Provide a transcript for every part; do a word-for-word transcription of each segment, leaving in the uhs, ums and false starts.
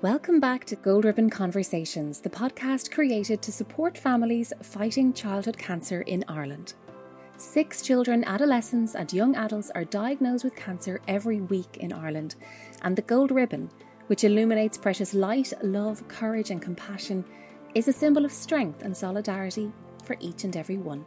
Welcome back to Gold Ribbon Conversations, the podcast created to support families fighting childhood cancer in Ireland. Six children, adolescents and young adults are diagnosed with cancer every week in Ireland, and the Gold Ribbon, which illuminates precious light, love, courage and compassion, is a symbol of strength and solidarity for each and every one.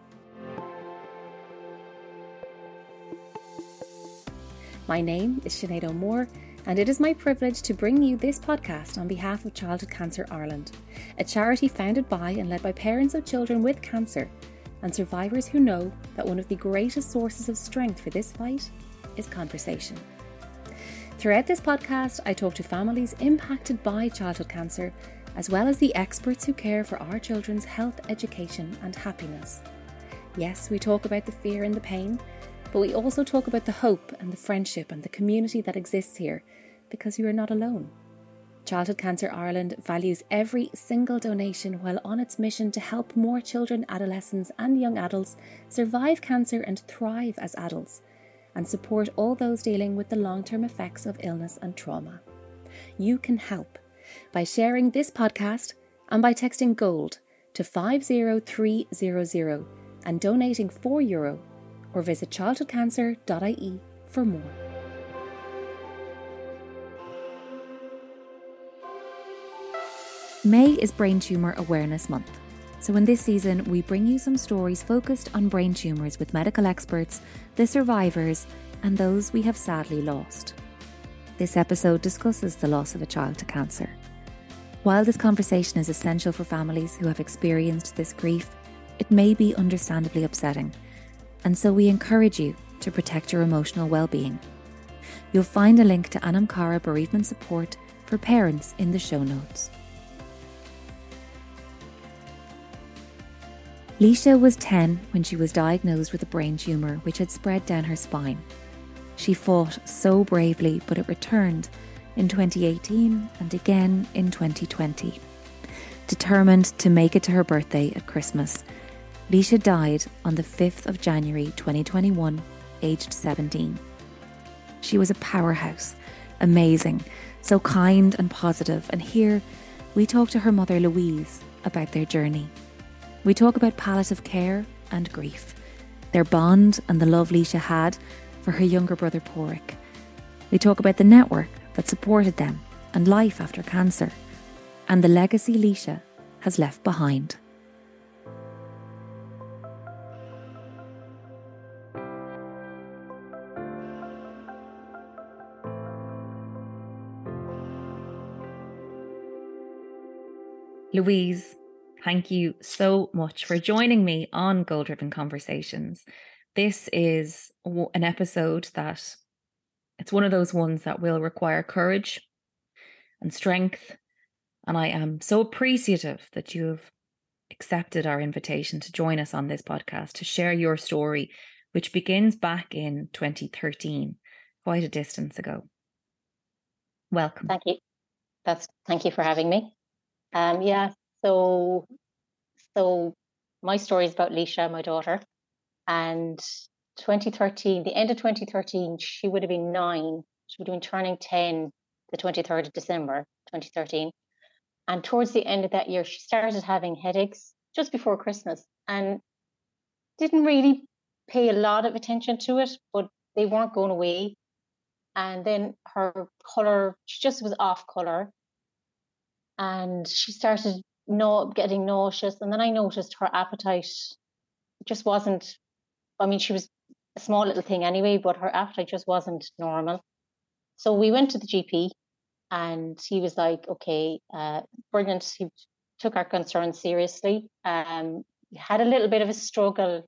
My name is Sinead O'Moore, and it is my privilege to bring you this podcast on behalf of Childhood Cancer Ireland, a charity founded by and led by parents of children with cancer and survivors who know that one of the greatest sources of strength for this fight is conversation. Throughout this podcast, I talk to families impacted by childhood cancer, as well as the experts who care for our children's health, education and happiness. Yes, we talk about the fear and the pain, but we also talk about the hope and the friendship and the community that exists here, because you are not alone. Childhood Cancer Ireland values every single donation while on its mission to help more children, adolescents and young adults survive cancer and thrive as adults, and support all those dealing with the long-term effects of illness and trauma. You can help by sharing this podcast and by texting GOLD to five zero three zero zero and donating four euro, or visit childhood cancer dot I E for more. May is Brain Tumour Awareness Month, so in this season we bring you some stories focused on brain tumours with medical experts, the survivors and those we have sadly lost. This episode discusses the loss of a child to cancer. While this conversation is essential for families who have experienced this grief, it may be understandably upsetting, and so we encourage you to protect your emotional well-being. You'll find a link to Anam Cara bereavement support for parents in the show notes. Leisha was ten when she was diagnosed with a brain tumour which had spread down her spine. She fought so bravely, but it returned in twenty eighteen and again in twenty twenty. Determined to make it to her birthday at Christmas, Leisha died on the fifth of January twenty twenty-one, aged seventeen. She was a powerhouse, amazing, so kind and positive, and here we talk to her mother Louise about their journey. We talk about palliative care and grief, their bond and the love Leisha had for her younger brother Porrick. We talk about the network that supported them and life after cancer, and the legacy Leisha has left behind. Louise, thank you so much for joining me on Gold Ribbon Conversations. This is an episode that it's one of those ones that will require courage and strength. And I am so appreciative that you have accepted our invitation to join us on this podcast to share your story, which begins back in twenty thirteen, quite a distance ago. Welcome. Thank you. That's thank you for having me. Um, yeah, so so my story is about Leisha, my daughter, and twenty thirteen, the end of twenty thirteen, she would have been nine. She would have been turning ten the twenty-third of December, twenty thirteen. And towards the end of that year, she started having headaches just before Christmas and didn't really pay a lot of attention to it, but they weren't going away. And then her colour, she just was off colour. And she started no, getting nauseous. And then I noticed her appetite just wasn't, I mean, she was a small little thing anyway, but her appetite just wasn't normal. So we went to the G P and he was like, okay, uh, brilliant. He took our concerns seriously. Um, had a little bit of a struggle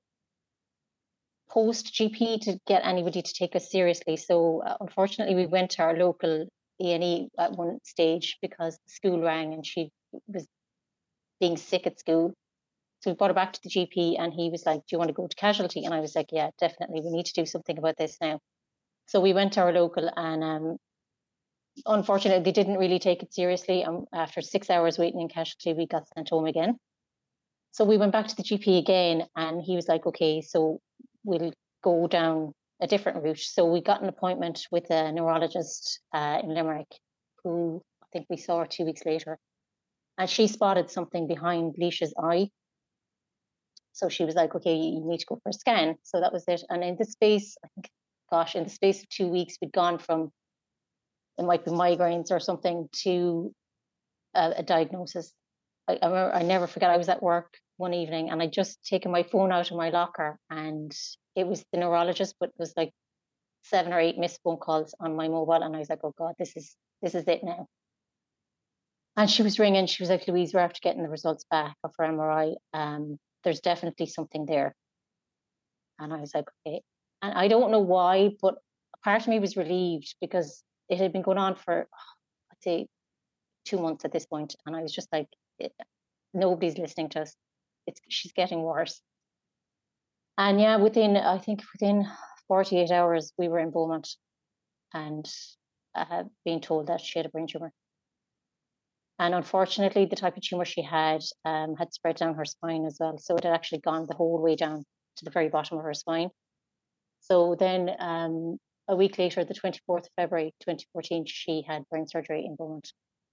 post G P to get anybody to take us seriously. So uh, unfortunately, we went to our local A and E at one stage because the school rang and she was being sick at school. So we brought her back to the G P and he was like, do you want to go to casualty? And I was like, yeah, definitely. We need to do something about this now. So we went to our local and um, unfortunately, they didn't really take it seriously. And after six hours waiting in casualty, we got sent home again. So we went back to the G P again and he was like, okay, so we'll go down a different route. So we got an appointment with a neurologist uh, in Limerick who think we saw her two weeks later. And she spotted something behind Leisha's eye. So she was like, okay, you need to go for a scan. So that was it. And in the space, I think, gosh, in the space of two weeks, we'd gone from, it might be migraines or something, to a, a diagnosis. I, I, remember, I never forget, I was at work one evening and I'd just taken my phone out of my locker, and it was the neurologist, but it was like seven or eight missed phone calls on my mobile. And I was like, oh God, this is, this is it now. And she was ringing, she was like, Louise, we're after getting the results back of her M R I. Um, there's definitely something there. And I was like, okay. And I don't know why, but part of me was relieved because it had been going on for, I'd say, two months at this point. And I was just like, nobody's listening to us. It's, she's getting worse. And yeah, within, I think within forty-eight hours, we were in Beaumont and uh, being told that she had a brain tumor. And unfortunately, the type of tumor she had um, had spread down her spine as well. So it had actually gone the whole way down to the very bottom of her spine. So then um, a week later, the twenty-fourth of February, twenty fourteen, she had brain surgery in Beaumont.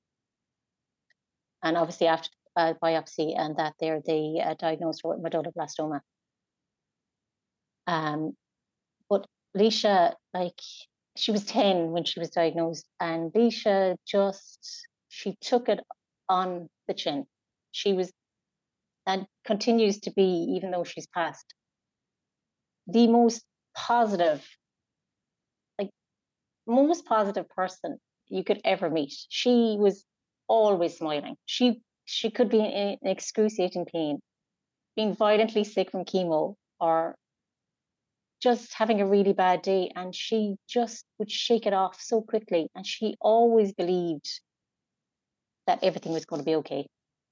And obviously after uh, biopsy and that there, they uh, diagnosed her with medulloblastoma. Um, but Leisha, like, she was ten when she was diagnosed, and Leisha just, she took it on the chin. She was, and continues to be, even though she's passed, the most positive, like, most positive person you could ever meet. She was always smiling. She she could be in excruciating pain, being violently sick from chemo, or just having a really bad day, and she just would shake it off so quickly. And she always believed that everything was going to be okay.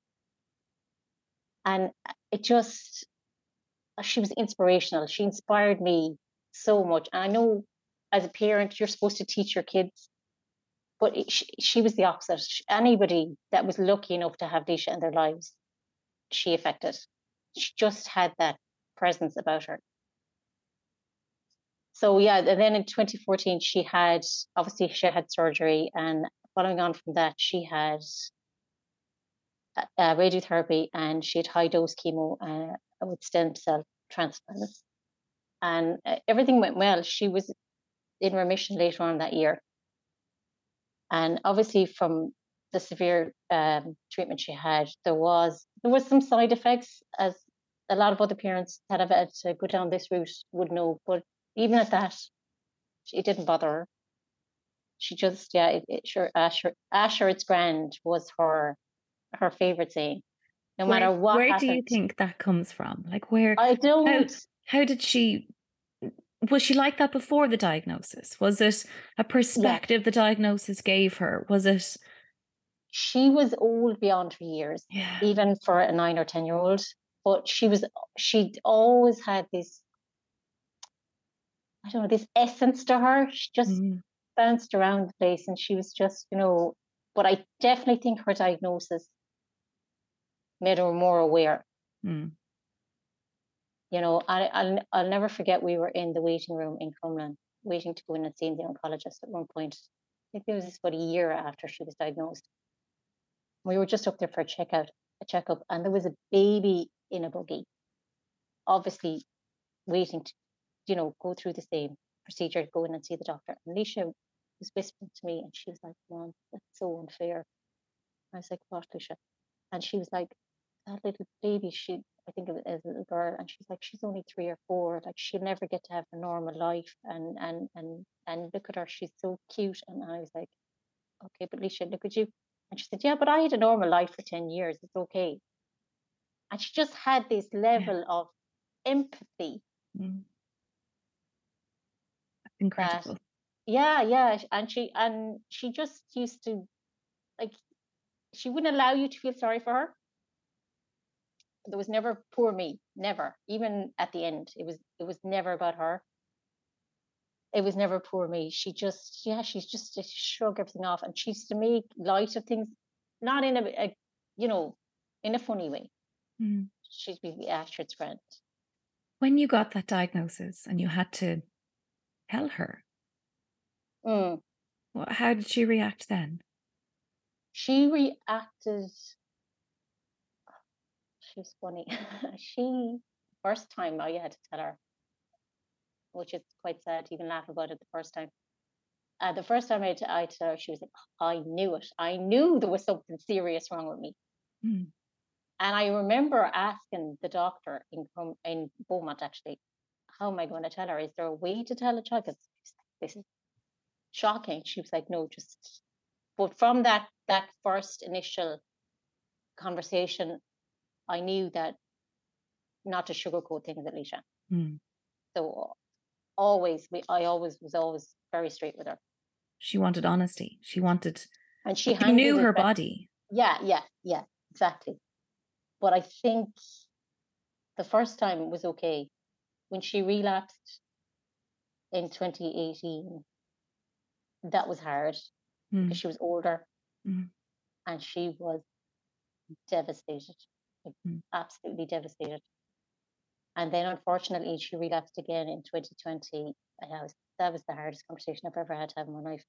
And it just, she was inspirational. She inspired me so much. And I know as a parent, you're supposed to teach your kids, but it, she, she was the opposite. Anybody that was lucky enough to have Leisha in their lives, she affected. She just had that presence about her. So yeah, and then in twenty fourteen, she had, obviously she had surgery, and following on from that, she had uh, radiotherapy, and she had high dose chemo uh, with stem cell transplants. And uh, everything went well. She was in remission later on that year. And obviously from the severe um, treatment she had, there was there was some side effects, as a lot of other parents that have had to go down this route would know. But even at that, it didn't bother her. She just, yeah, it, it sure, Asher, Asher, it's grand was her her favorite saying. No Where, matter what where do happened. you think that comes from? Like, where? I don't. How, how did she? Was she like that before the diagnosis? Was it a perspective yeah. the diagnosis gave her? Was it? She was old beyond her years, yeah. even for a nine or ten year old. But she was, she'd always had this, I don't know, this essence to her. She just mm. bounced around the place, and she was just, you know. But I definitely think her diagnosis made her more aware. Mm. You know, I, I'll, I'll never forget, we were in the waiting room in Crumlin, waiting to go in and see the oncologist at one point. I think it was about a year after she was diagnosed. We were just up there for a checkout, a checkup, and there was a baby in a buggy, obviously waiting to, you know, go through the same procedure, go in and see the doctor. And Leisha was whispering to me, and she was like, Mom, that's so unfair. I was like, what, Leisha? And she was like, that little baby, she, I think it was a little girl, and she's like, she's only three or four, like she'll never get to have a normal life, and and and and look at her, she's so cute. And I was like, okay, but Leisha, look at you. And she said, yeah, but I had a normal life for ten years, it's okay. And she just had this level yeah. of empathy. Mm. Incredible. That, yeah, yeah. And she and she just used to, like, she wouldn't allow you to feel sorry for her. There was never poor me, never. Even at the end, it was it was never about her. It was never poor me. She just, yeah, she's just to shrug everything off, and she used to make light of things, not in a, a you know, in a funny way. Mm. She'd be Astrid's friend. When you got that diagnosis and you had to tell her, mm. well, how did she react then? she reacted, she was funny. She, first time I had to tell her, which is quite sad to even laugh about it the first time. Uh, the first time I had to, I tell her, she was like, I knew it. I knew there was something serious wrong with me. Mm. And I remember asking the doctor in, in Beaumont, actually, how am I going to tell her? Is there a way to tell a child? Because this is shocking. She was like, no, just. But from that that first initial conversation, I knew that not to sugarcoat things, Alicia. Mm. So always, we, I always was always very straight with her. She wanted honesty. She wanted, and she she knew her best. body. Yeah, yeah, yeah, exactly. But I think the first time it was okay. When she relapsed in twenty eighteen, that was hard Mm. because she was older Mm. and she was devastated, like, Mm. absolutely devastated. And then unfortunately she relapsed again in twenty twenty. And that was, that was the hardest conversation I've ever had to have in my life.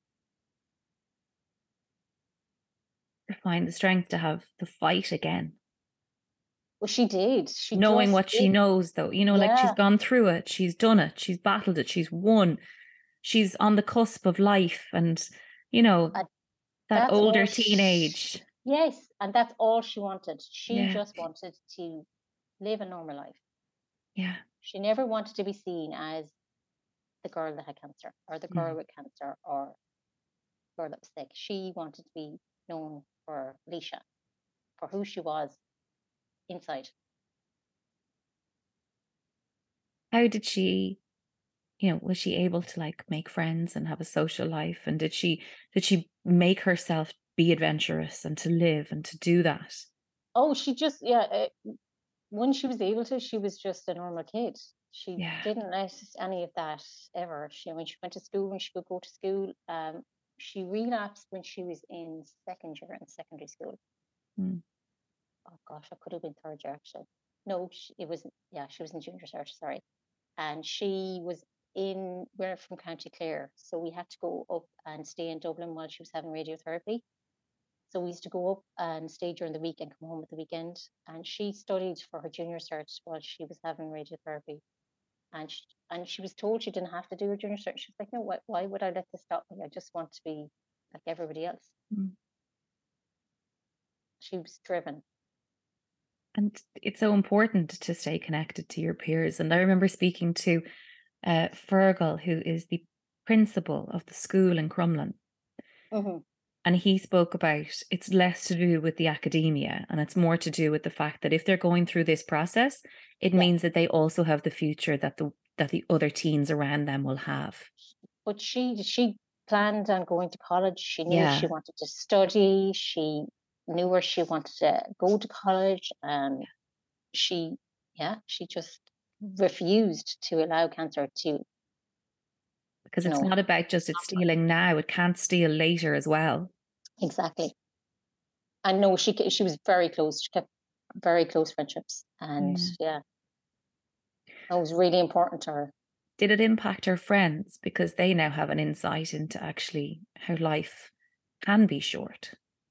To find the strength to have the fight again. Well, she did. She knowing just what did. she knows, though, you know, like she's Yeah. gone through it, she's done it, she's battled it, she's won, she's on the cusp of life, and you know, Uh, that that's older all she- teenage. Yes, and that's all she wanted. She Yeah. just wanted to live a normal life. Yeah. She never wanted to be seen as the girl that had cancer or the girl Mm. with cancer or girl that was sick. She wanted to be known for Leisha, for who she was inside. How did she, you know, was she able to like make friends and have a social life? And did she did she make herself be adventurous and to live and to do that? Oh, she just, yeah, uh, when she was able to, she was just a normal kid. She Yeah. didn't let any of that ever. She, when she went to school, when she could go to school, um, she relapsed when she was in second year in secondary school. Mm. Oh gosh, I could have been third year actually. No, she, it wasn't. Yeah, she was in junior cert. Sorry, and she was in. We're from County Clare, so we had to go up and stay in Dublin while she was having radiotherapy. So we used to go up and stay during the week and come home at the weekend. And she studied for her junior cert while she was having radiotherapy. And she, and she was told she didn't have to do her junior cert. She was like, no, why, why would I let this stop me? I just want to be like everybody else. Mm. She was driven. And it's so important to stay connected to your peers. And I remember speaking to uh, Fergal, who is the principal of the school in Crumlin. Mm-hmm. And he spoke about it's less to do with the academia and it's more to do with the fact that if they're going through this process, it Yeah. means that they also have the future that the that the other teens around them will have. But she she planned on going to college. She knew Yeah. she wanted to study. She knew where she wanted to go to college. And she, yeah, she just refused to allow cancer to. Because it's No. not about just it stealing now, it can't steal later as well. Exactly. And no, she she was very close. She kept very close friendships, and yeah, that was really important to her. Did it impact her friends because they now have an insight into actually how life can be short?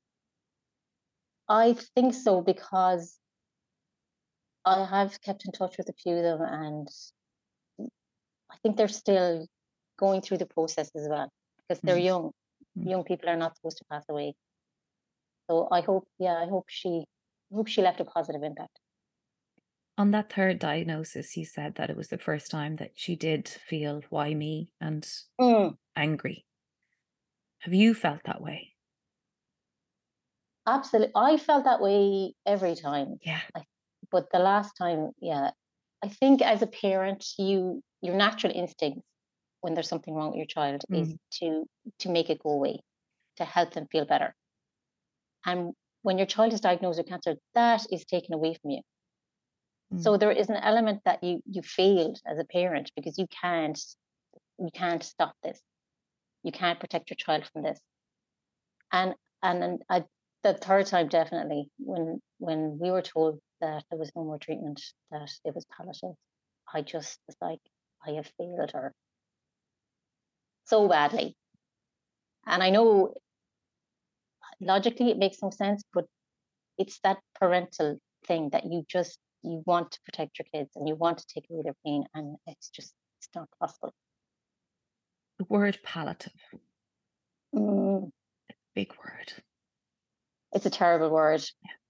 I think so, because I have kept in touch with a few of them, and I think they're still going through the process as well, because they're Mm. young. Mm. Young people are not supposed to pass away. So I hope, yeah, I hope she, I hope she left a positive impact. On that third diagnosis, you said that it was the first time that she did feel why me and Mm. angry. Have you felt that way? Absolutely. I felt that way every time. Yeah. I, but the last time, yeah, I think as a parent, you your natural instinct when there's something wrong with your child Mm. is to to make it go away, to help them feel better. And when your child is diagnosed with cancer, that is taken away from you. Mm. So there is an element that you you failed as a parent because you can't you can't stop this. You can't protect your child from this. And and I, the third time, definitely, when when we were told that there was no more treatment, that it was palliative, I just was like, I have failed her so badly. And I know logically it makes no sense, but it's that parental thing that you just you want to protect your kids and you want to take away their pain, and it's just it's not possible. The word palliative, Mm, big word. it's a terrible word.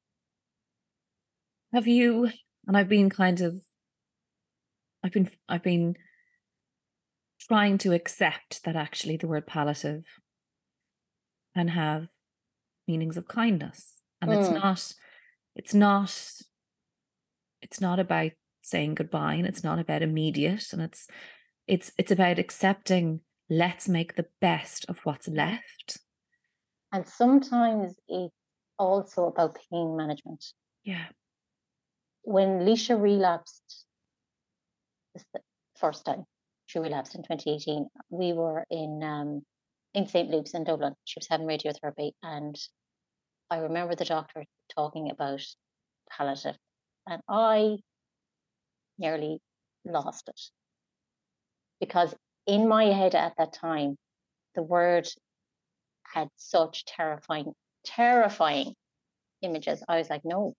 Have you, and I've been kind of, I've been, I've been trying to accept that actually the word palliative can have meanings of kindness. And it's Mm. not, it's not, it's not about saying goodbye, and it's not about immediate, and it's, it's, it's about accepting, let's make the best of what's left. And sometimes it's also about pain management. Yeah. When Leisha relapsed the first time, she relapsed in twenty eighteen, we were in um, in Saint Luke's in Dublin. She was having radiotherapy, and I remember the doctor talking about palliative, and I nearly lost it. Because in my head at that time, the word had such terrifying, terrifying images. I was like, no.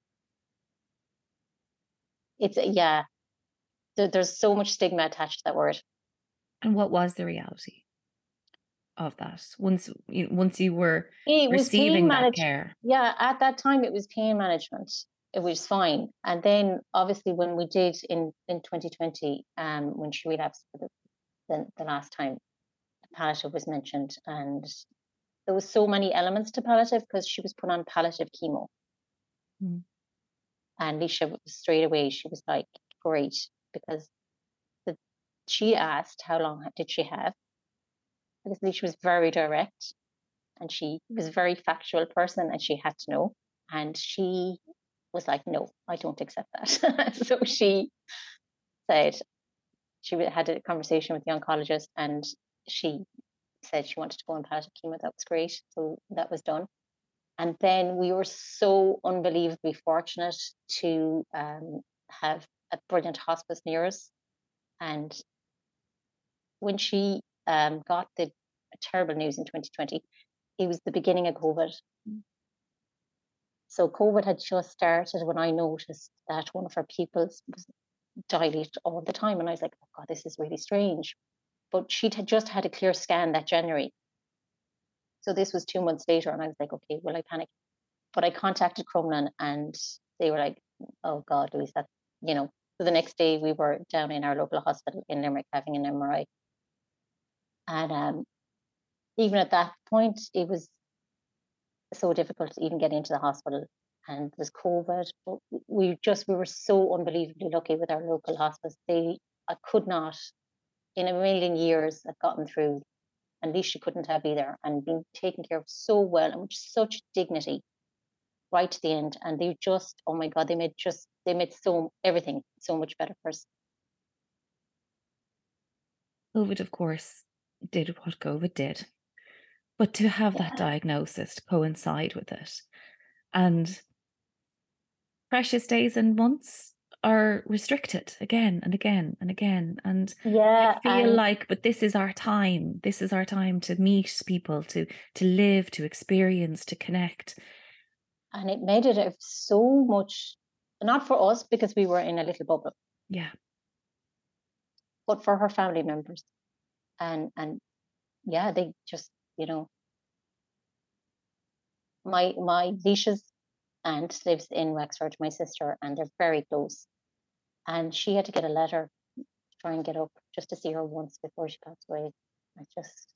It's, yeah, there, there's so much stigma attached to that word. And what was the reality of that once you, once you were It was receiving pain that management. care? Yeah, at that time it was pain management. It was fine. And then obviously when we did in, in twenty twenty, um, when she relapsed for the, the, the last time, palliative was mentioned, and there was so many elements to palliative because she was put on palliative chemo. Mm. And Leisha straight away, she was like, great, because the, she asked how long did she have, because Leisha was very direct and she was a very factual person and she had to know. And she was like, no, I don't accept that. So she said, she had a conversation with the oncologist and she said she wanted to go on palliative chemo. That was great. So that was done. And then we were so unbelievably fortunate to um, have a brilliant hospice near us. And when she um, got the terrible news in twenty twenty, it was the beginning of COVID. Mm. So COVID had just started when I noticed that one of our pupils was dilated all the time. And I was like, oh God, this is really strange. But she'd had just had a clear scan that January. So this was two months later. And I was like, okay, well, I panicked. But I contacted Crumlin and they were like, oh God, Louise, that, you know. So the next day we were down in our local hospital in Limerick having an M R I. And um, even at that point, it was so difficult to even get into the hospital. And there's COVID. But we just, we were so unbelievably lucky with our local hospice. They, I could not, in a million years, have gotten through. And Leisha couldn't have either. And been taken care of so well and with such dignity right to the end. And they just, oh my God, they made just, they made so, everything so much better for us. COVID, of course, did what COVID did. But to have Yeah. that diagnosis to coincide with it, and precious days and months are restricted again and again and again. And yeah, you feel and, like, but this is our time. This is our time to meet people, to to live, to experience, to connect. And it made it so much, not for us because we were in a little bubble. Yeah. But for her family members. And and yeah, they just, you know, my my Leisha's aunt lives in Wexford, my sister, and they're very close. And she had to get a letter to try and get up just to see her once before she passed away. I just,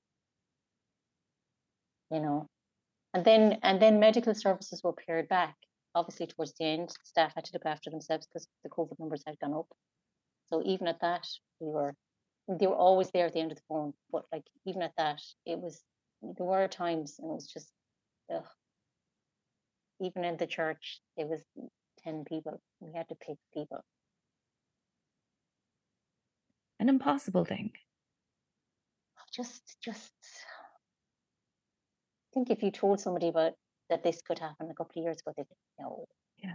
you know, and then and then medical services were pared back. Obviously, towards the end, staff had to look after themselves because the COVID numbers had gone up. So even at that, we were they were always there at the end of the phone. But like even at that, it was there were times and it was just ugh. Even in the church, it was ten people. We had to pick people. An impossible thing. Just, just. I think if you told somebody about that this could happen a couple of years ago, they'd know. Yeah.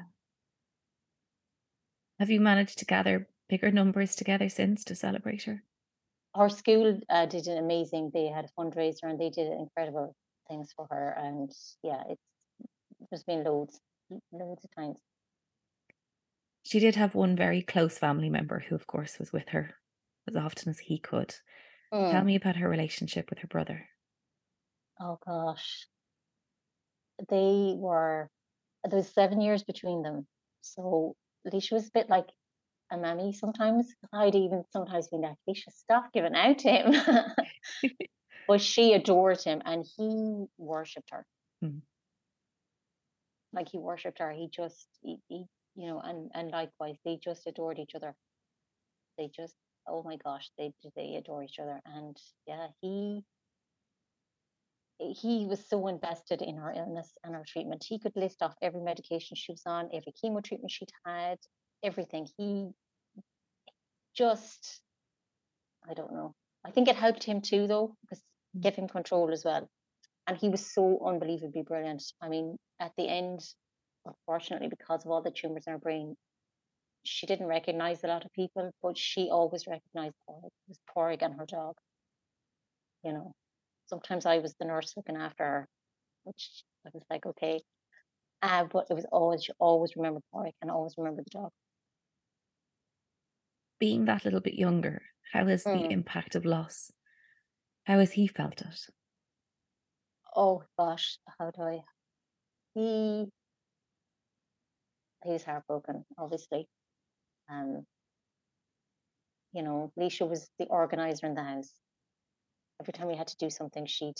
Have you managed to gather bigger numbers together since to celebrate her? Our school uh, did an amazing. They had a fundraiser and they did it incredible. things for her, and yeah, it's there's been loads, loads of times. She did have one very close family member who, of course, was with her as often as he could. Mm. Tell me about her relationship with her brother. Oh gosh, they were there was seven years between them, so Leisha was a bit like a mammy sometimes. I'd even sometimes been like, Leisha, stop giving out to him. But she adored him, and he worshipped her. Mm. Like he worshipped her. He just, he, he, you know, and and likewise, they just adored each other. They just, oh my gosh, they they adore each other. And yeah, he he was so invested in her illness and her treatment. He could list off every medication she was on, every chemo treatment she'd had, everything. He just, I don't know. I think it helped him too, though, because Mm. give him control as well. And he was so unbelievably brilliant. I mean, at the end, unfortunately, because of all the tumors in her brain, she didn't recognize a lot of people, but she always recognized Porrig. It was Porrig and her dog. You know, sometimes I was the nurse looking after her, which I was like, okay. Uh, but it was always, she always remembered Porrig and always remembered the dog. Being that little bit younger, how has the Mm. impact of loss, how has he felt it? Oh gosh, how do I? He he's heartbroken, obviously. Um, you know, Leisha was the organizer in the house. Every time we had to do something, she'd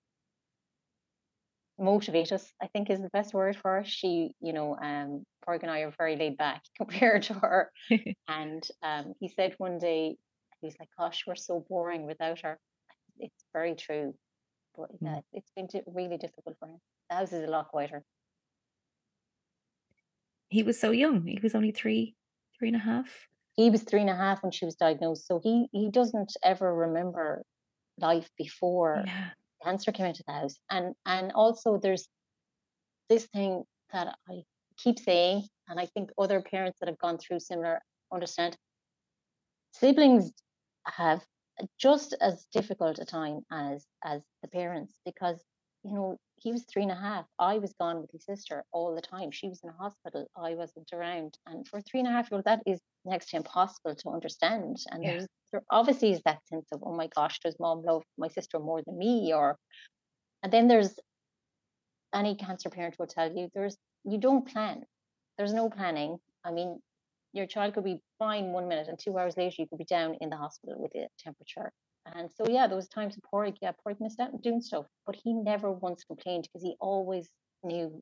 motivate us, I think is the best word for her. She, you know, um, Porg and I are very laid back compared to her. And um, he said one day, he was like, gosh, we're so boring without her. It's very true. But yeah, Mm. it's been di- really difficult for him. The house is a lot quieter. He was so young. He was only three, three and a half. He was three and a half when she was diagnosed. So he, he doesn't ever remember life before Yeah. cancer came into the house. And and also there's this thing that I keep saying, and I think other parents that have gone through similar understand, siblings have just as difficult a time as as the parents, because you know he was three and a half. I was gone with his sister all the time. She was in a hospital. I wasn't around, and for a three and a half year old, that is next to impossible to understand. And Yeah. there's there obviously is that sense of, oh my gosh, does mom love my sister more than me? Or and then there's any cancer parent will tell you there's you don't plan. There's no planning. I mean, your child could be fine one minute and two hours later you could be down in the hospital with a temperature. And so yeah, there was times of Porrig, yeah, Porrig missed out on doing stuff, but he never once complained because he always knew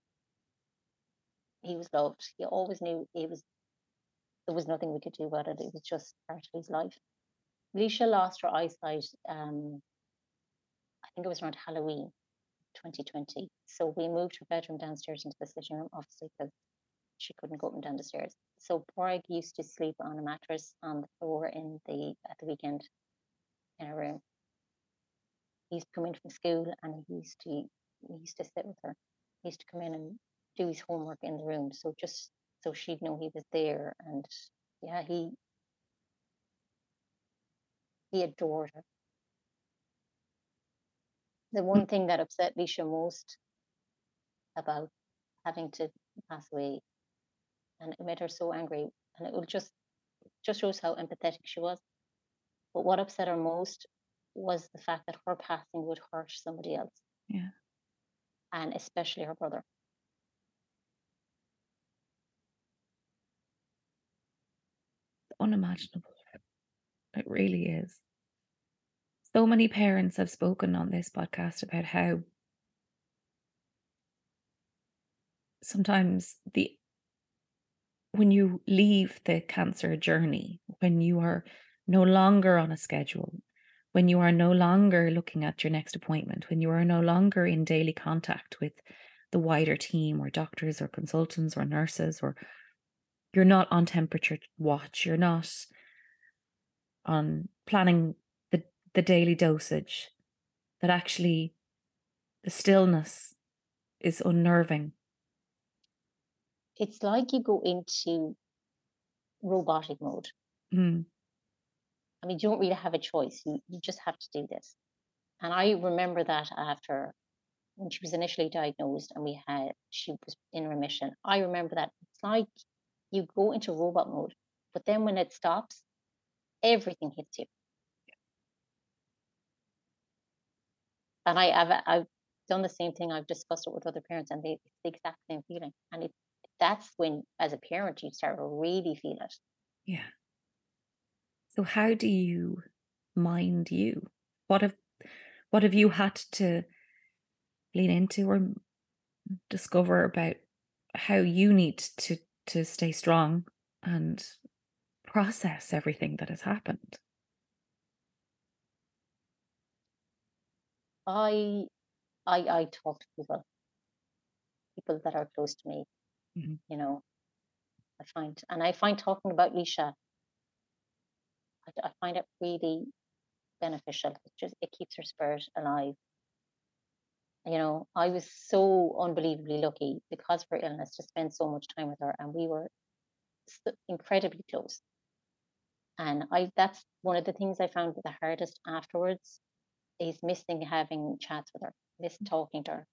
he was loved. He always knew it was there was nothing we could do about it. It was just part of his life. Leisha lost her eyesight. Um, I think it was around Halloween, twenty twenty. So we moved her bedroom downstairs into the sitting room, obviously, because she couldn't go up and down the stairs. So Porrig used to sleep on a mattress on the floor in the at the weekend in her room. He used to come in from school and he used to he used to sit with her. He used to come in and do his homework in the room. So just so she'd know he was there. And yeah, he he adored her. The one thing that upset Leisha most about having to pass away, and it made her so angry, and it will just just shows how empathetic she was. But what upset her most was the fact that her passing would hurt somebody else. Yeah. And especially her brother. Unimaginable. It really is. So many parents have spoken on this podcast about how sometimes the when you leave the cancer journey, when you are no longer on a schedule, when you are no longer looking at your next appointment, when you are no longer in daily contact with the wider team or doctors or consultants or nurses, or you're not on temperature watch, you're not on planning the, the daily dosage, that actually the stillness is unnerving. It's like you go into robotic mode. Mm. I mean, you don't really have a choice. You, you just have to do this. And I remember that after when she was initially diagnosed and we had, she was in remission. I remember that it's like you go into robot mode, but then when it stops, everything hits you. And I, I've, I've done the same thing. I've discussed it with other parents, and they, it's the exact same feeling. And it, that's when, as a parent, you start to really feel it. Yeah. So how do you mind you? What have what have you had to lean into or discover about how you need to to stay strong and process everything that has happened? I, I, I talk to people, people that are close to me. Mhm. You know, I find, and I find talking about Leisha, I, I find it really beneficial. It just, it keeps her spirit alive. You know, I was so unbelievably lucky because of her illness to spend so much time with her, and we were so incredibly close. And I, that's one of the things I found the hardest afterwards, is missing having chats with her, miss talking to her.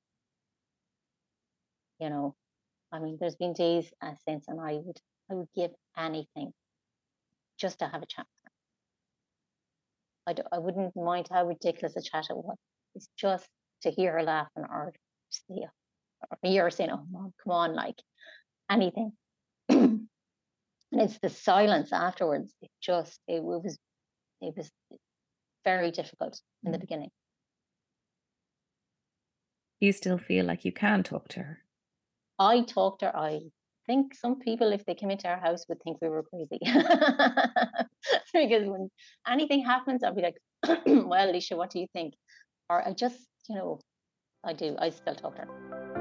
You know, I mean, there's been days uh, since, and I would, I would give anything just to have a chat with her. I, do, I wouldn't mind how ridiculous a chat it was. It's just to hear her laughing, or see, or hear her saying, "Oh, mom, come on," like anything. And it's the silence afterwards. It just, it was, it was very difficult in the Mm. beginning. You still feel like you can talk to her? I talked to her. I think some people, if they came into our house, would think we were crazy. Because when anything happens, I'll be like, "Well, Alicia, what do you think?" Or I just, you know, I do. I still talk to her.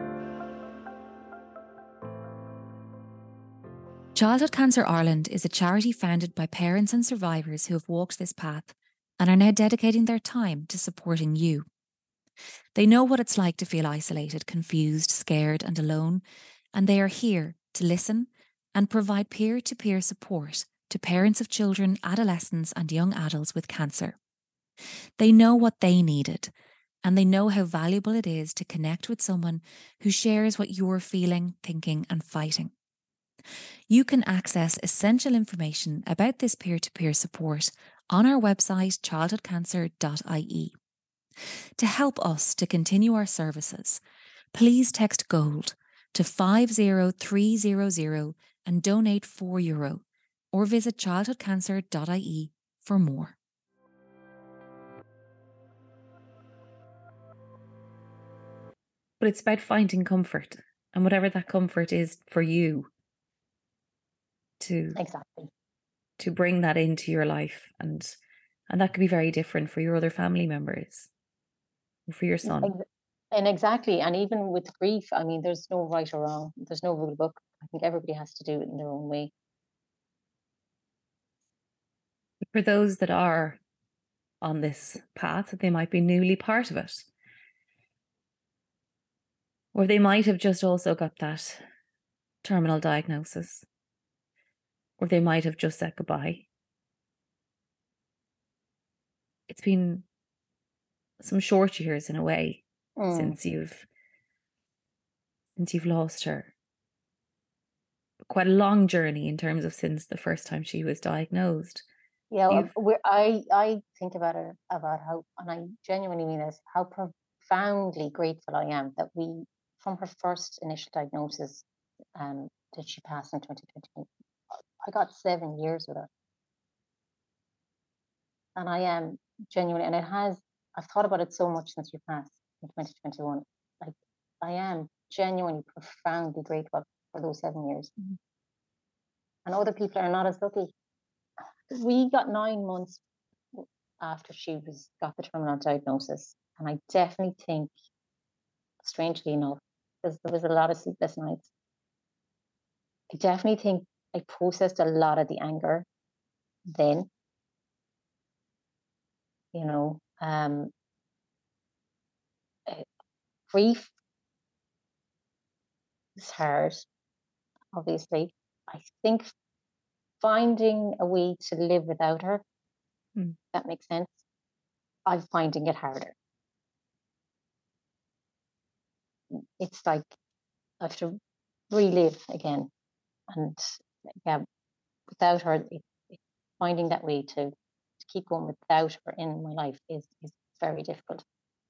Childhood Cancer Ireland is a charity founded by parents and survivors who have walked this path and are now dedicating their time to supporting you. They know what it's like to feel isolated, confused, scared, and alone, and they are here to listen and provide peer-to-peer support to parents of children, adolescents, and young adults with cancer. They know what they needed, and they know how valuable it is to connect with someone who shares what you're feeling, thinking, and fighting. You can access essential information about this peer-to-peer support on our website childhood cancer dot I E. To help us to continue our services, please text GOLD to five zero three zero zero and donate four euro, or visit childhood cancer dot I E for more. But it's about finding comfort, and whatever that comfort is for you, to Exactly. to bring that into your life, and and that could be very different for your other family members, for your son. Ex- And exactly. And even with grief, I mean, there's no right or wrong. There's no rule book. I think everybody has to do it in their own way. But for those that are on this path, they might be newly part of it, or they might have just also got that terminal diagnosis, or they might have just said goodbye. It's been some short years in a way Mm. since you've since you've lost her. Quite a long journey in terms of since the first time she was diagnosed. Yeah, well, You've- we're, I I think about it, about how, and I genuinely mean this, how profoundly grateful I am that we, from her first initial diagnosis, um, did she pass in twenty twenty? I got seven years with her, and I am genuinely, and it has. I've thought about it so much since you passed in twenty twenty-one. Like, I am genuinely profoundly grateful for those seven years, Mhm. and other people are not as lucky. We got nine months after she was got the terminal diagnosis, and I definitely think, strangely enough, because there was a lot of sleepless nights, I definitely think I processed a lot of the anger then. You know, um, uh, grief is hard, obviously. I think finding a way to live without her, Mm. that makes sense, I'm finding it harder. it's like I have to relive again. And yeah, without her, it, it, finding that way to, to keep going without her in my life is, is very difficult.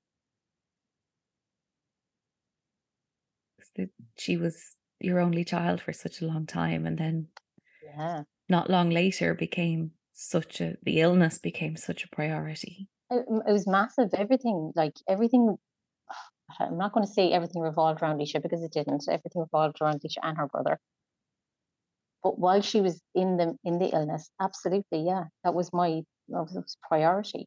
She was your only child for such a long time, and then yeah, not long later became such a the illness became such a priority. It, it was massive. Everything, like everything. I'm not going to say everything revolved around Leisha, because it didn't. Everything revolved around Leisha and her brother. But while she was in the in the illness, absolutely, yeah, that was my that was priority.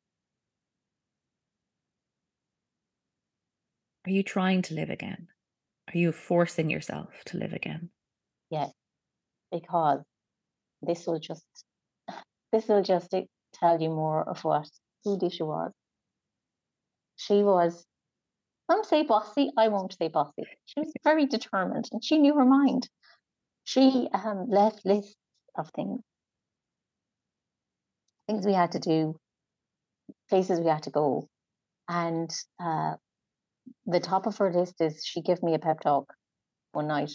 Are you trying to live again? Are you forcing yourself to live again? Yes, because this will just this will just tell you more of what who Leisha was. She was, some say bossy, I won't say bossy. She was very determined, and she knew her mind. She um, left lists of things, things we had to do, places we had to go, and uh, the top of her list is she gave me a pep talk one night.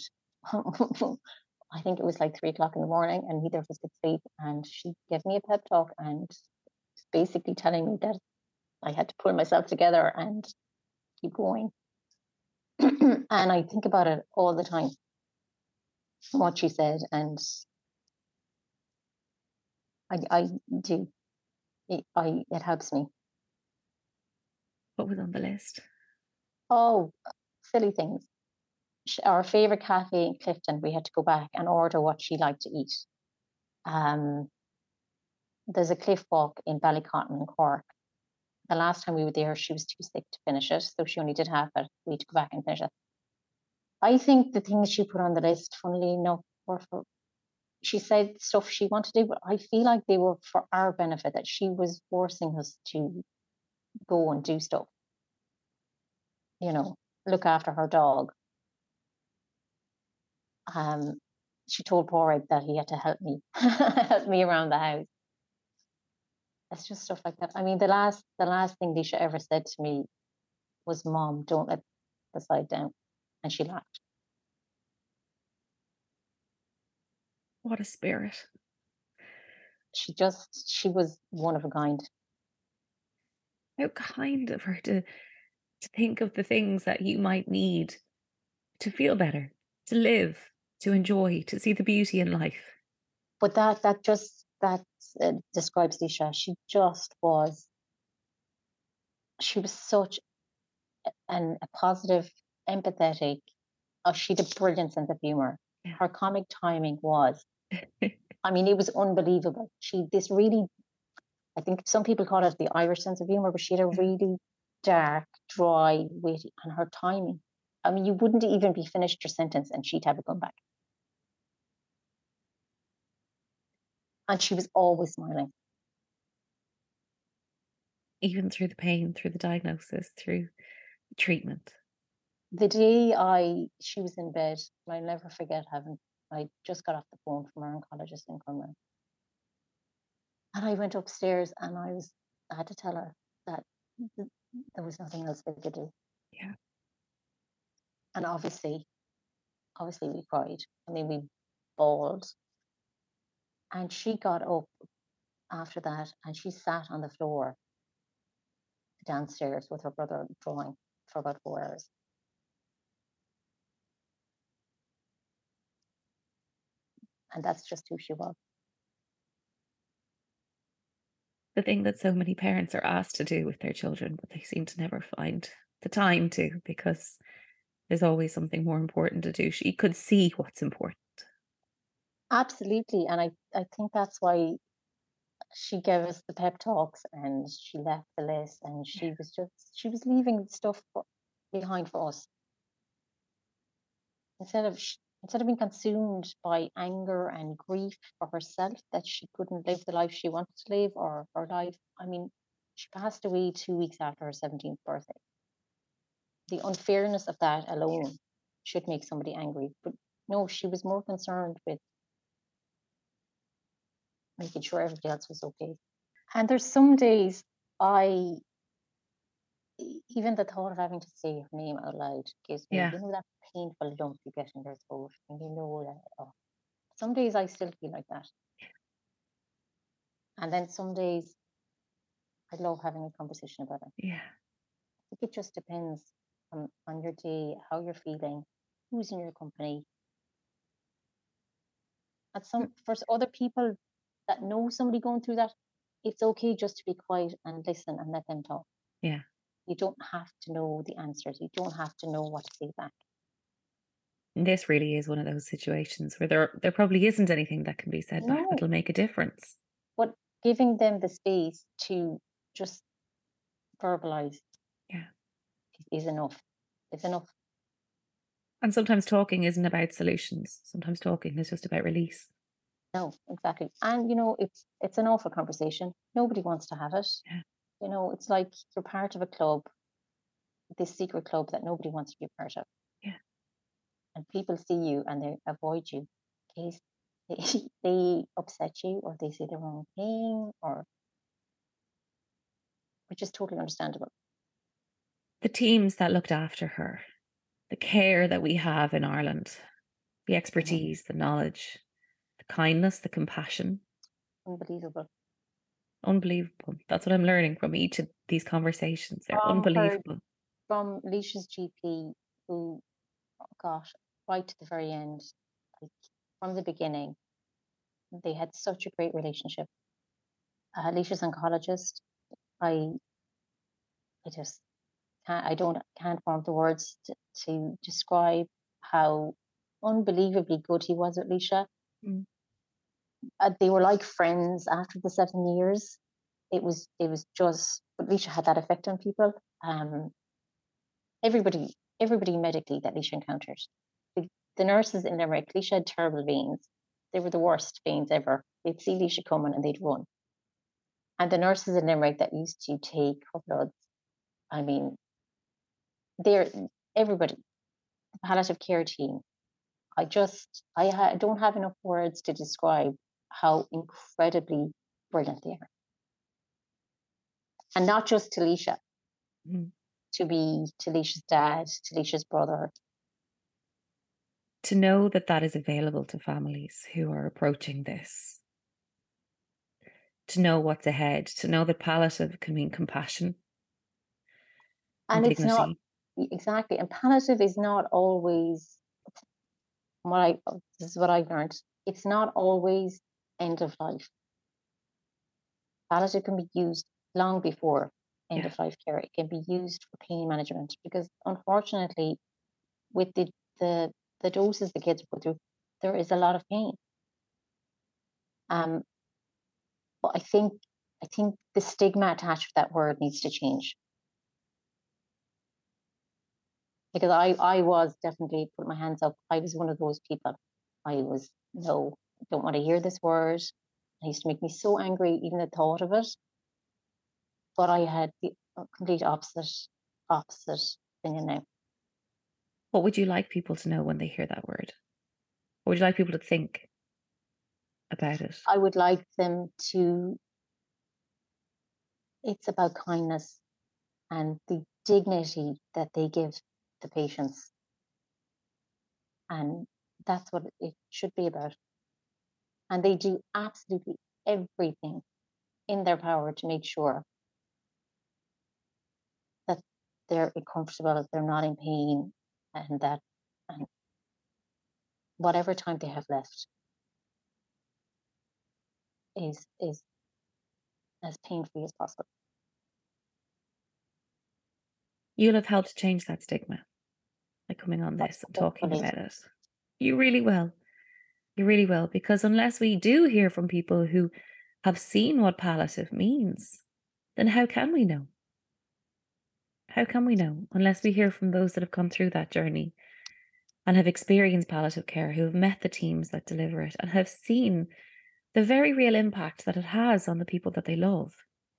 I think it was like three o'clock in the morning, and neither of us could sleep. And she gave me a pep talk, and basically telling me that I had to pull myself together and keep going. And I think about it all the time, what she said, and I, I do. It, I, it helps me. What was on the list? Oh, silly things. Our favorite cafe in Clifton, we had to go back and order what she liked to eat. Um, there's a cliff walk in Ballycotton in Cork. The last time we were there, she was too sick to finish it, so she only did half it. We had to go back and finish it. I think the things she put on the list, funnily enough, were for, she said stuff she wanted to do, but I feel like they were for our benefit, that she was forcing us to go and do stuff. You know, look after her dog. Um, she told Porrig that he had to help me, help me around the house. It's just stuff like that. I mean, the last, the last thing Leisha ever said to me was, "Mom, don't let the side down," and she laughed. What a spirit. She just, she was one of a kind. How kind of her to to think of the things that you might need to feel better, to live, to enjoy, to see the beauty in life. But that that just that uh, describes Leisha. She just was. She was such an a positive, empathetic. Oh, she had a brilliant sense of humor. Yeah. Her comic timing was. I mean, it was unbelievable. She this really. I think some people call it the Irish sense of humor, but she had a really dark, dry, witty, and her timing. I mean, you wouldn't even be finished your sentence, and she'd have a comeback. And she was always smiling. Even through the pain, through the diagnosis, through the treatment. The day I she was in bed, I'll never forget having I just got off the phone from her oncologist in Crumlin. And I went upstairs and I was I had to tell her that there was nothing else they could do. Yeah. And obviously, obviously we cried. I mean, we bawled. And she got up after that and she sat on the floor downstairs with her brother drawing for about four hours. And that's just who she was. The thing that so many parents are asked to do with their children, but they seem to never find the time to, because there's always something more important to do. She could see what's important. Absolutely. And I, I think that's why she gave us the pep talks and she left the list and she was just, she was leaving stuff for, behind for us. Instead of, instead of being consumed by anger and grief for herself that she couldn't live the life she wanted to live, or her life. I mean, she passed away two weeks after her seventeenth birthday. The unfairness of that alone should make somebody angry. But no, she was more concerned with making sure everybody else was okay. And there's some days I e- even the thought of having to say her name out loud gives me, Yeah. you know, that painful lump you get in their throat, and you know that. Oh, some days I still feel like that, and then some days I love having a conversation about it. Yeah. I think it just depends on on your day, how you're feeling, who's in your company. And some for s- other people that know somebody going through that, it's okay just to be quiet and listen and let them talk. Yeah. You don't have to know the answers. You don't have to know what to say back. And this really is one of those situations where there there probably isn't anything that can be said back No, that'll make a difference. but giving them the space to just verbalize Yeah. is enough. It's enough. And sometimes talking isn't about solutions. Sometimes talking is just about release. No, exactly. And you know, it's it's an awful conversation. Nobody wants to have it. Yeah. You know, it's like you're part of a club, this secret club that nobody wants to be part of. Yeah. And people see you and they avoid you in case they, they upset you or they say the wrong thing, or which is totally understandable. The teams that looked after her, the care that we have in Ireland, the Mhm. expertise, the knowledge, the kindness, the compassion, Unbelievable. unbelievable. That's what I'm learning from each of these conversations. They're From her, unbelievable. from Leisha's G P, who got right to the very end, like from the beginning, they had such a great relationship. Uh, Leisha's oncologist, I, I just can't, I don't can't form the words to, to describe how unbelievably good he was with Leisha. Mm. Uh, they were like friends after the seven years. It was it was just, but Leisha had that effect on people. Um, everybody everybody medically that Leisha encountered. The, the nurses in Limerick, Leisha had terrible veins. They were the worst veins ever. They'd see Leisha coming and they'd run. And the nurses in Limerick that used to take her bloods, I mean, they're everybody, the palliative care team. I just I ha- don't have enough words to describe how incredibly brilliant they are. And not just to Leisha, Mm. to be to Leisha's dad, to Leisha's brother. To know that that is available to families who are approaching this, to know what's ahead, to know that palliative can mean compassion and And it's not dignity. exactly, and palliative is not always what I this is what I've learned. It's not always end of life. Palliative can be used long before end Yeah. of life care. It can be used for pain management because unfortunately with the the, the doses the kids go through, there is a lot of pain. Um, but I think I think the stigma attached to that word needs to change. Because I, I was definitely put my hands up. I was one of those people. I was, no, I don't want to hear this word. It used to make me so angry, even the thought of it. But I had the complete opposite, opposite opinion now. What would you like people to know when they hear that word? What would you like people to think about it? I would like them to, it's about kindness and the dignity that they give the patients. And that's what it should be about. And they do absolutely everything in their power to make sure that they're comfortable, they're not in pain, and that and whatever time they have left is is as pain-free as possible. You'll have helped change that stigma by coming on this and talking Hopefully. about it. You really will. You really will. Because unless we do hear from people who have seen what palliative means, then how can we know? How can we know unless we hear from those that have come through that journey and have experienced palliative care, who have met the teams that deliver it and have seen the very real impact that it has on the people that they love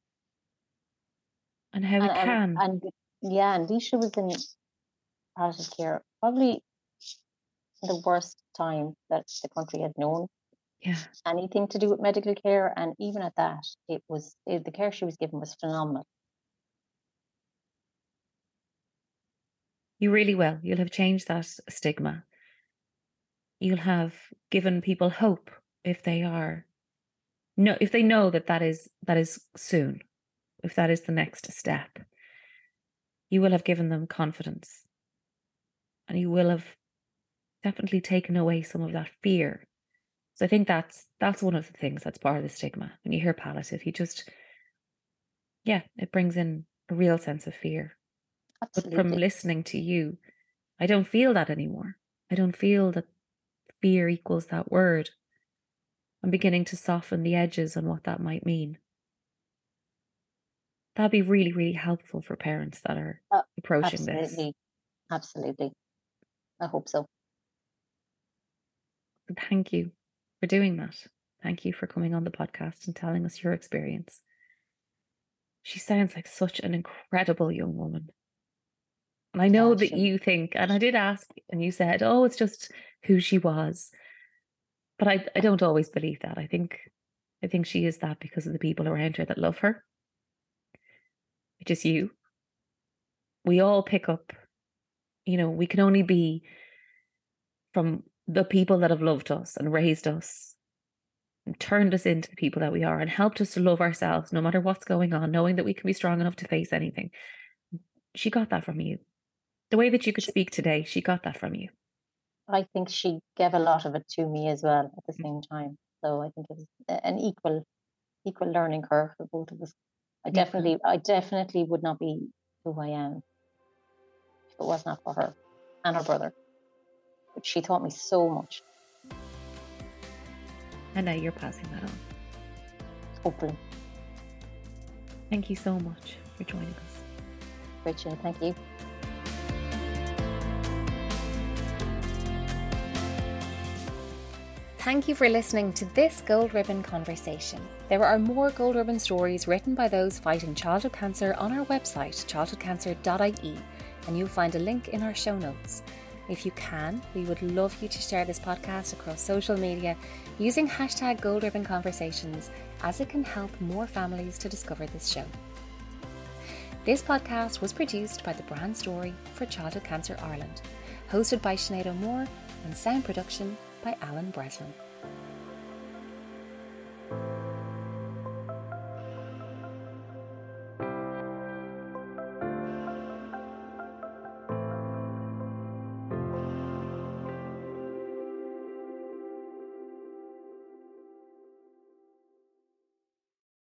and how And it and, can. and yeah, and Leisha was in palliative care probably the worst time that the country had known Yeah. anything to do with medical care, and even at that, it was it, the care she was given was phenomenal. You really will. You'll have changed that stigma. You'll have given people hope if they are no, if they know that that is that is soon, if that is the next step. You will have given them confidence, and you will have definitely taken away some of that fear. So I think that's that's one of the things that's part of the stigma. When you hear palliative, you just, yeah, it brings in a real sense of fear. Absolutely. But from listening to you, I don't feel that anymore. I don't feel that fear equals that word. I'm beginning to soften the edges on what that might mean. That'd be really, really helpful for parents that are Uh, approaching absolutely. this. Absolutely. I hope so. And thank you for doing that. Thank you for coming on the podcast and telling us your experience. She sounds like such an incredible young woman. And I know Yeah, that she, you think, and I did ask, and you said, oh, it's just who she was. But I, I don't always believe that. I think I think she is that because of the people around her that love her, which is you. We all pick up, you know, we can only be from the people that have loved us and raised us and turned us into the people that we are and helped us to love ourselves no matter what's going on, knowing that we can be strong enough to face anything. She got that from you. The way that you could she, speak today, she got that from you. I think she gave a lot of it to me as well at the same time. So I think it was an equal equal learning curve for both of us. I Yeah. definitely I definitely would not be who I am if it was not for her and her brother. But she taught me so much. And now you're passing that on. Hopefully. Thank you so much for joining us. Rachel, thank you. Thank you for listening to this Gold Ribbon conversation. There are more Gold Ribbon stories written by those fighting childhood cancer on our website, childhood cancer dot I E, and you'll find a link in our show notes. If you can, we would love you to share this podcast across social media using hashtag Gold Ribbon Conversations, as it can help more families to discover this show. This podcast was produced by the Brand Story for Childhood Cancer Ireland, hosted by Sinead O'Moore, and sound production by Alan Breslin.